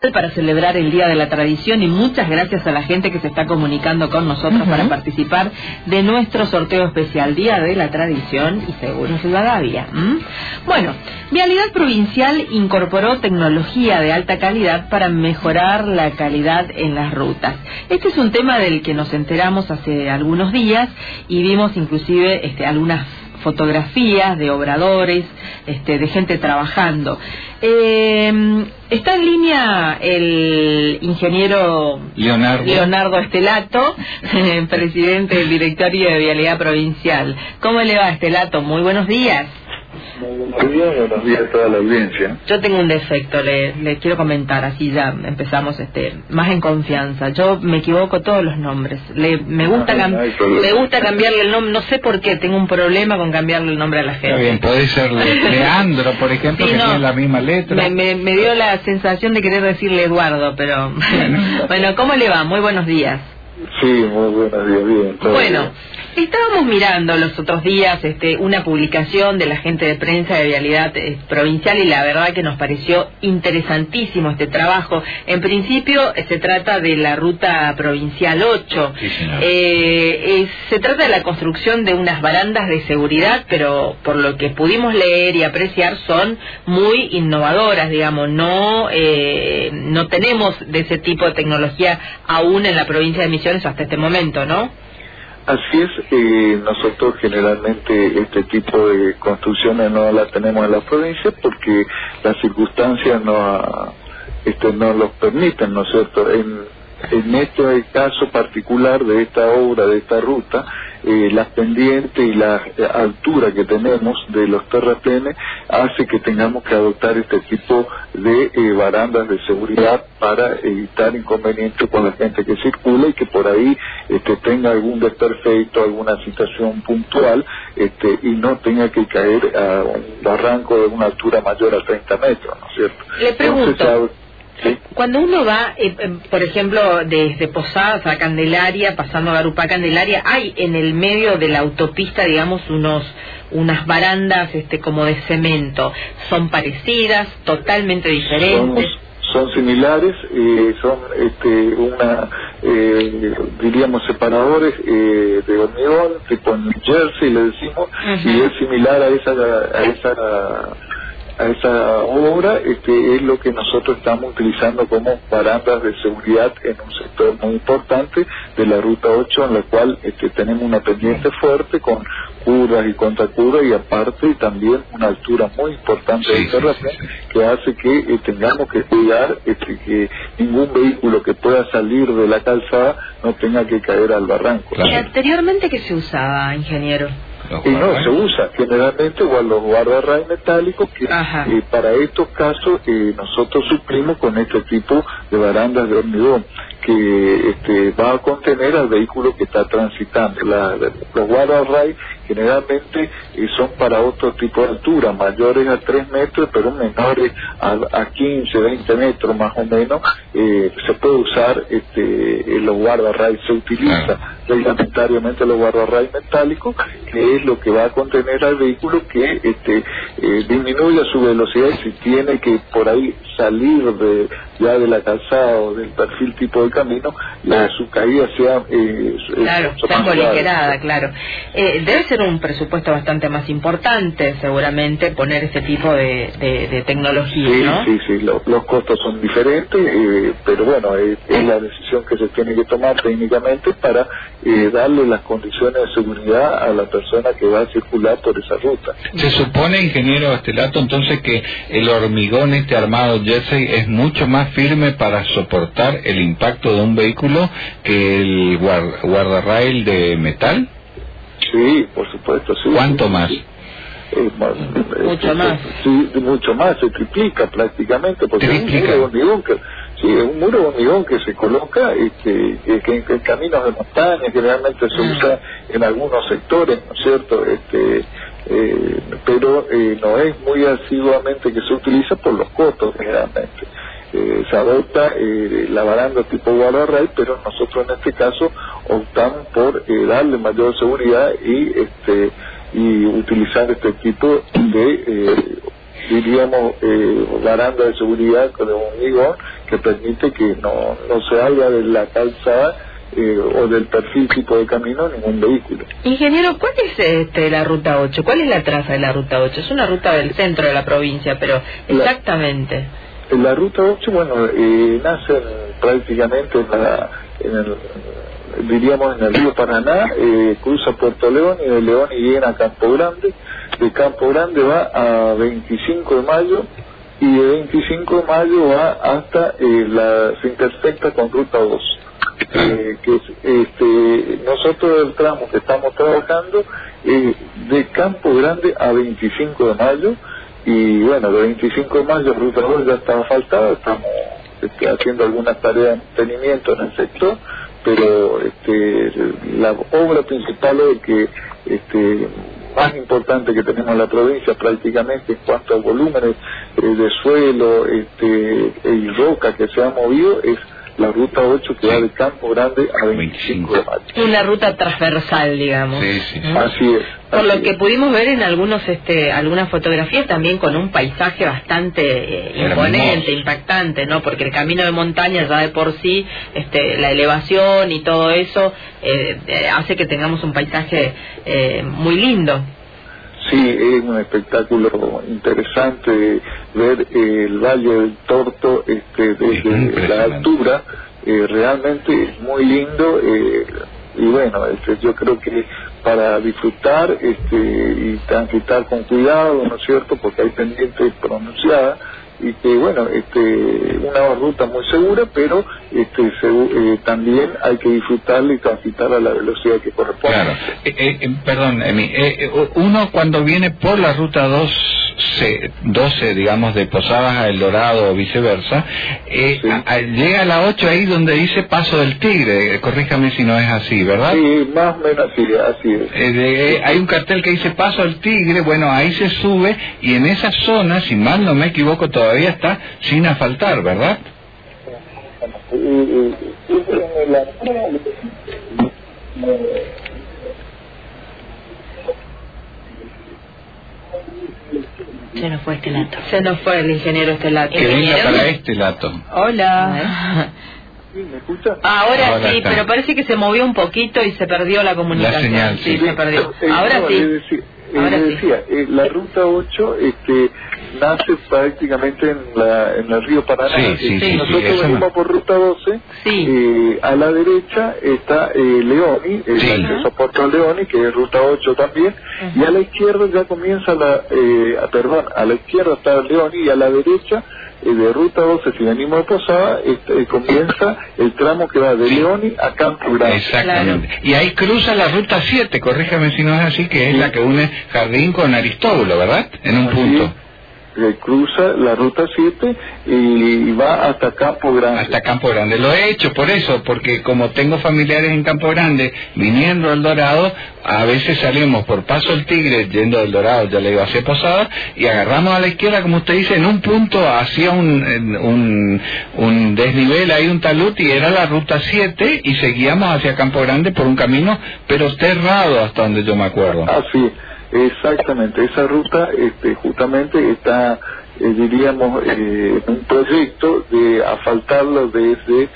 para celebrar el Día de la Tradición, y muchas gracias a la gente que se está comunicando con nosotros para participar de nuestro sorteo especial Día de la Tradición y Seguros Rivadavia. Bueno, Vialidad Provincial incorporó tecnología de alta calidad para mejorar la calidad en las rutas. Este es un tema del que nos enteramos hace algunos días y vimos inclusive algunas fotografías de obradores, de gente trabajando. Está en línea el ingeniero Leonardo Estelato, presidente del Directorio de Vialidad Provincial. ¿Cómo le va, Estelato? Muy buenos días. Buenos días a toda la audiencia. Yo tengo un defecto, le quiero comentar, así ya empezamos más en confianza. Yo me equivoco todos los nombres. Me gusta cambiarle el nombre, no sé por qué, tengo un problema con cambiarle el nombre a la gente. Está bien, puede ser Leandro, por ejemplo, sí, que tiene la misma letra. Me dio la sensación de querer decirle Eduardo, pero... Bueno, ¿cómo le va? Muy buenos días. Sí, muy buenos días, bien. Bueno, estábamos mirando los otros días una publicación de la gente de prensa de Vialidad Provincial, y la verdad que nos pareció interesantísimo este trabajo. En principio se trata de la ruta provincial 8. Sí, se trata de la construcción de unas barandas de seguridad, pero por lo que pudimos leer y apreciar son muy innovadoras, digamos. No tenemos de ese tipo de tecnología aún en la provincia de Misiones hasta este momento, ¿no? Así es, nosotros generalmente este tipo de construcciones no las tenemos en la provincia porque las circunstancias no los permiten, ¿no es cierto? En este caso particular de esta obra, de esta ruta, las pendientes y la altura que tenemos de los terraplenes hace que tengamos que adoptar este tipo de barandas de seguridad para evitar inconvenientes con la gente que circula y que por ahí tenga algún desperfecto, alguna situación puntual, y no tenga que caer a un barranco de una altura mayor a 30 metros, ¿no es cierto? Le pregunto, entonces, ¿sí? Cuando uno va, por ejemplo, desde Posadas a Candelaria, pasando a Garupá Candelaria, hay en el medio de la autopista, digamos, unas barandas como de cemento. ¿Son parecidas, totalmente diferentes? Son similares, son diríamos separadores de hormigón, con jersey le decimos, y es similar a esa obra, es lo que nosotros estamos utilizando como barandas de seguridad en un sector muy importante de la ruta 8, en la cual tenemos una pendiente fuerte con curvas y contracurvas, y aparte también una altura muy importante del terrapén, que hace que tengamos que cuidar que ningún vehículo que pueda salir de la calzada no tenga que caer al barranco. ¿Y anteriormente qué se usaba, ingeniero? Y no, se usa generalmente los guardarrays metálicos que para estos casos nosotros suplimos con este tipo de barandas de hormigón que va a contener al vehículo que está transitando. Los guardarrays generalmente son para otro tipo de altura, mayores a 3 metros, pero menores a 15, 20 metros más o menos. Se puede usar los guardarrays, se utiliza reglamentariamente los guardarrays metálicos, que es lo que va a contener al vehículo que disminuya su velocidad, y si tiene que por ahí salir ya de la calzada o del perfil tipo de camino, su caída sea está coligerada, claro. Debe ser un presupuesto bastante más importante, seguramente, poner este tipo de tecnología, ¿no? Sí, los costos son diferentes, pero bueno, es la decisión que se tiene que tomar técnicamente para darle las condiciones de seguridad a la persona que va a circular por esa ruta. Se supone, ingeniero Estelato, entonces que el hormigón armado jersey es mucho más firme para soportar el impacto de un vehículo que el guardarrail de metal. Sí, por supuesto, sí. ¿Cuánto más? Mucho más. Sí, mucho más, se triplica prácticamente, porque es un muro de hormigón que se coloca que en caminos de montaña generalmente se usa en algunos sectores, ¿no es cierto? Pero no es muy asiduamente que se utiliza por los costos generalmente. Se adopta la baranda tipo guardarrail, pero nosotros en este caso optamos por darle mayor seguridad y utilizar este tipo de diríamos, baranda de seguridad con un hormigón que permite que no se salga de la calzada o del perfil tipo de camino ningún vehículo. Ingeniero, ¿cuál es la ruta 8? ¿Cuál es la traza de la ruta 8? Es una ruta del centro de la provincia, pero exactamente. La ruta 8, bueno, nace prácticamente diríamos en el río Paraná, cruza Puerto León y de León y viene a Campo Grande. De Campo Grande va a 25 de mayo y de 25 de mayo va hasta se intersecta con ruta 2. Nosotros el tramo que estamos trabajando de Campo Grande a 25 de mayo y bueno, de 25 de mayo ruta 2 ya está asfaltada, estamos haciendo algunas tareas de mantenimiento en el sector, pero la obra principal es que más importante que tenemos en la provincia prácticamente en cuanto a volúmenes de suelo y roca que se ha movido es la ruta 8 que va de Campo Grande a 25 de mayo. Una ruta transversal, digamos. Sí. Así es. Por lo que pudimos ver en algunas fotografías también con un paisaje bastante imponente, impactante, ¿no? Porque el camino de montaña ya de por sí, la elevación y todo eso hace que tengamos un paisaje muy lindo. Sí, es un espectáculo interesante ver el Valle del Torto desde la altura, realmente es muy lindo y bueno, yo creo que para disfrutar y transitar con cuidado, ¿no es cierto?, porque hay pendientes pronunciadas y que bueno, una ruta muy segura, pero también hay que disfrutarla y transitar a la velocidad que corresponde. Claro. Perdón, Emi, uno cuando viene por la ruta 12, digamos, de Posadas a El Dorado o viceversa, llega a la 8 ahí donde dice Paso del Tigre, corríjame si no es así, ¿verdad? Sí, más o menos así es. Hay un cartel que dice Paso del Tigre, bueno, ahí se sube y en esa zona, si mal no me equivoco, todavía está sin asfaltar, ¿verdad? Se nos fue Estelato. Se nos fue el ingeniero Estelato. Que venga para Estelato. Hola. ¿Sí, me escucha? Ahora sí, está. Pero parece que se movió un poquito y se perdió la comunicación. La señal, sí. Se perdió. Ahora sí. La ruta 8 nace prácticamente en el río Paraná. Nosotros venimos por ruta 12, a la derecha está Leoni, el acceso a Puerto Leoni, que es ruta 8 también, y a la izquierda ya comienza a la izquierda está Leoni y a la derecha de ruta 12, si venimos de Posada, comienza el tramo que va de Leoni a Campo Grande. Exactamente. Claro. Y ahí cruza la ruta 7, corríjame si no es así, que es la que une Jardín con Aristóbulo, ¿verdad? En un punto. Cruza la ruta 7 y va hasta Campo Grande. Hasta Campo Grande. Lo he hecho por eso, porque como tengo familiares en Campo Grande, viniendo al Dorado, a veces salimos por Paso del Tigre, yendo del Dorado, ya le iba hacia Posada, y agarramos a la izquierda, como usted dice, en un punto hacia un desnivel, hay un talud, y era la ruta 7, y seguíamos hacia Campo Grande por un camino, pero cerrado hasta donde yo me acuerdo. Así exactamente, esa ruta justamente está, diríamos, un proyecto de asfaltarlo desde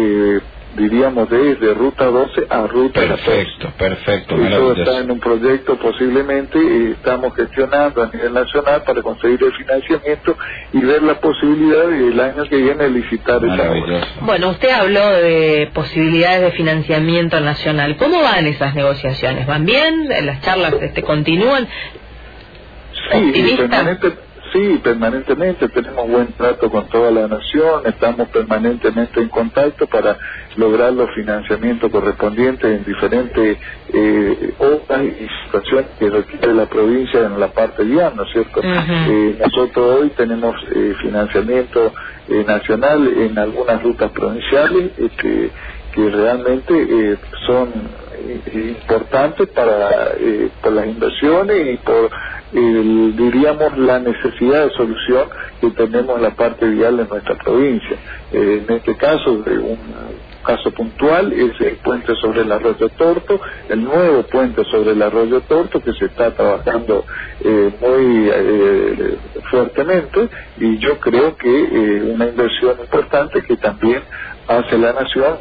ruta 12 a ruta 14. Perfecto. Eso está en un proyecto, posiblemente estamos gestionando a nivel nacional para conseguir el financiamiento y ver la posibilidad del año que viene de licitar esa obra. Bueno, usted habló de posibilidades de financiamiento nacional. ¿Cómo van esas negociaciones? ¿Van bien? ¿Las charlas continúan? Sí, permanentemente tenemos buen trato con toda la nación, estamos permanentemente en contacto para lograr los financiamientos correspondientes en diferentes obras y situaciones que requiere la provincia en la parte vial, ¿no es cierto? Nosotros hoy tenemos financiamiento nacional en algunas rutas provinciales que realmente son importantes por las inversiones y por diríamos la necesidad de solución que tenemos en la parte vial de nuestra provincia. En este caso, un caso puntual es el puente sobre el Arroyo Torto, el nuevo puente sobre el Arroyo Torto que se está trabajando muy fuertemente, y yo creo que una inversión importante que también hace la Nación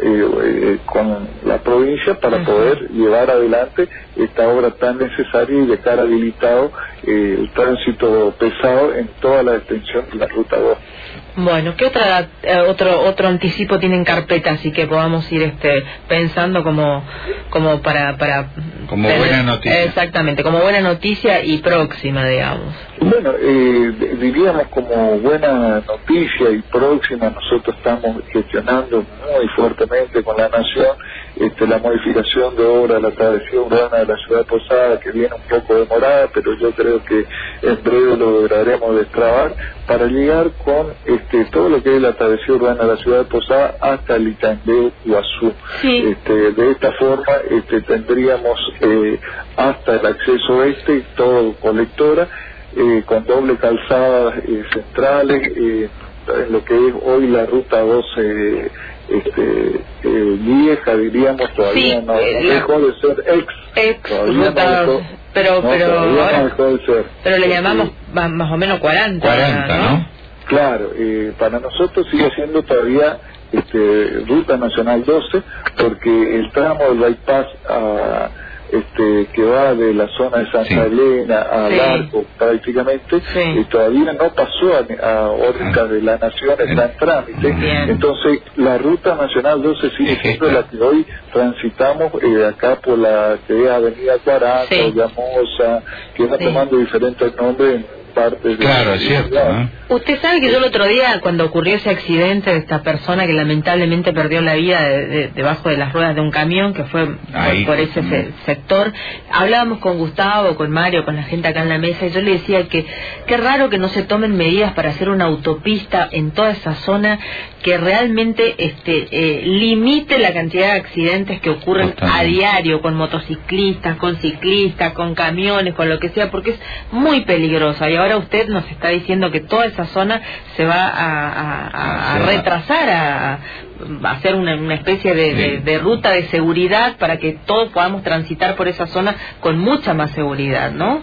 con la provincia para poder llevar adelante esta obra tan necesaria y dejar habilitado el tránsito pesado en toda la extensión de la Ruta 2. Bueno, ¿qué otro anticipo tiene en carpeta, así que podamos ir pensando como para buena noticia? Exactamente, como buena noticia y próxima, digamos. Bueno, diríamos como buena noticia y próxima, nosotros estamos gestionando muy fuertemente con la Nación la modificación de obra de la travesía urbana de la ciudad de Posada, que viene un poco demorada, pero yo creo que en breve lo lograremos destrabar, para llegar con todo lo que es la travesía urbana de la ciudad de Posada hasta el Itaimbé Iguazú. Sí. De esta forma tendríamos hasta el acceso todo colectora, con doble calzadas centrales, en lo que es hoy la ruta 12 vieja, diríamos, todavía sí, no dejó de ser ex ruta, pero ahora no dejó de ser, pero le llamamos más o menos 40, ¿no? Claro, para nosotros sigue siendo todavía ruta nacional 12, porque el tramo del bypass que va de la zona de Santa Elena a Barco prácticamente, todavía no pasó a órbita de la Nación, está en trámite. Entonces la ruta nacional 12 sigue siendo la que hoy transitamos acá por la que es Avenida 40, Llamosa, que va tomando diferentes nombres en partes de... Claro, es cierto, ¿no? Usted sabe que yo el otro día, cuando ocurrió ese accidente de esta persona que lamentablemente perdió la vida debajo de las ruedas de un camión, que fue por ese sector, hablábamos con Gustavo, con Mario, con la gente acá en la mesa, y yo le decía que qué raro que no se tomen medidas para hacer una autopista en toda esa zona que realmente limite la cantidad de accidentes que ocurren a diario con motociclistas, con ciclistas, con camiones, con lo que sea, porque es muy peligrosa. Y ahora usted nos está diciendo que toda esa zona se va a retrasar, a hacer una especie de ruta de seguridad para que todos podamos transitar por esa zona con mucha más seguridad, ¿no?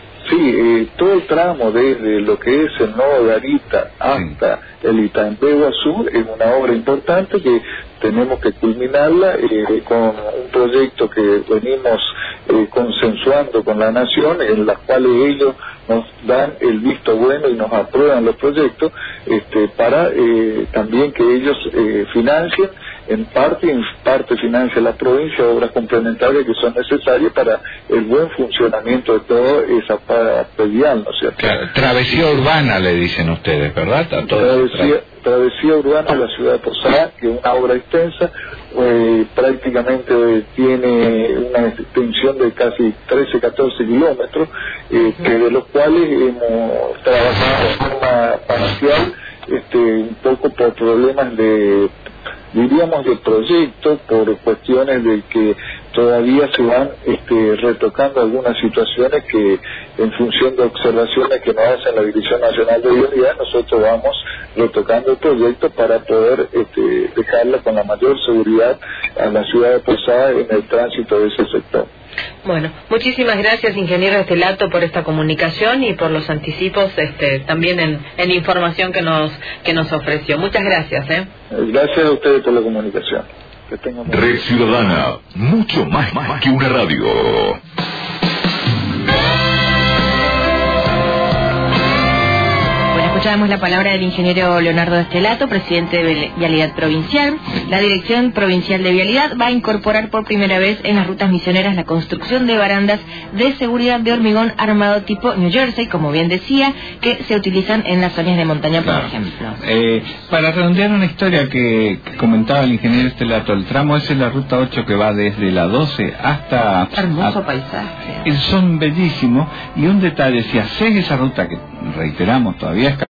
Sí, todo el tramo desde lo que es el Nodo de Arita hasta el Itaimbé Iguazú es una obra importante que tenemos que culminarla con un proyecto que venimos consensuando con la Nación, en las cuales ellos nos dan el visto bueno y nos aprueban los proyectos para también que ellos financien en parte financia la provincia obras complementarias que son necesarias para el buen funcionamiento de toda esa parte vial, ¿no es cierto? Claro, travesía urbana le dicen ustedes, ¿verdad? Travesía urbana de la ciudad de Posada, que es una obra extensa, prácticamente tiene una extensión de casi 13-14 kilómetros, de los cuales hemos trabajado de forma parcial, un poco por problemas diríamos de proyecto, por cuestiones de que todavía se van retocando algunas situaciones que en función de observaciones que nos hace la Dirección Nacional de Vialidad, nosotros vamos retocando el proyecto para poder dejarla con la mayor seguridad a la ciudad de Posada en el tránsito de ese sector. Bueno, muchísimas gracias, ingeniero Estelato, por esta comunicación y por los anticipos también en información que nos ofreció. Muchas gracias. Gracias a ustedes por la comunicación. Que tengan Red Ciudadana, mucho más que una radio. Escuchábamos la palabra del ingeniero Leonardo Estelato, presidente de Vialidad Provincial. La Dirección Provincial de Vialidad va a incorporar por primera vez en las rutas misioneras la construcción de barandas de seguridad de hormigón armado tipo New Jersey, como bien decía, que se utilizan en las zonas de montaña, por ejemplo. Para redondear una historia que comentaba el ingeniero Estelato, el tramo es la ruta 8 que va desde la 12 hasta... Hermoso paisaje. Son bellísimos, y un detalle, si haces esa ruta, que reiteramos todavía es